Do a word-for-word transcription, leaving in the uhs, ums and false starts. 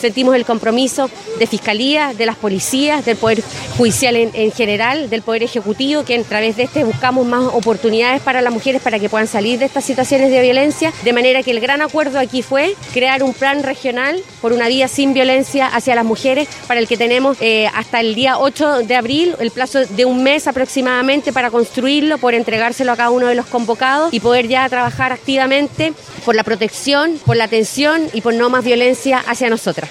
Sentimos el compromiso de Fiscalía, de las policías, del Poder Judicial en, en general, del Poder Ejecutivo, que a través de este buscamos más oportunidades para las mujeres para que puedan salir de estas situaciones de violencia, de manera que el gran acuerdo aquí fue crear un plan regional por una vía sin violencia hacia las mujeres, para el que tenemos eh, hasta el día ocho de abril, el plazo de un mes aproximadamente para construirlo, por entregárselo a cada uno de los convocados y poder ya trabajar activamente por la protección, por la atención y por no más violencia hacia nosotras.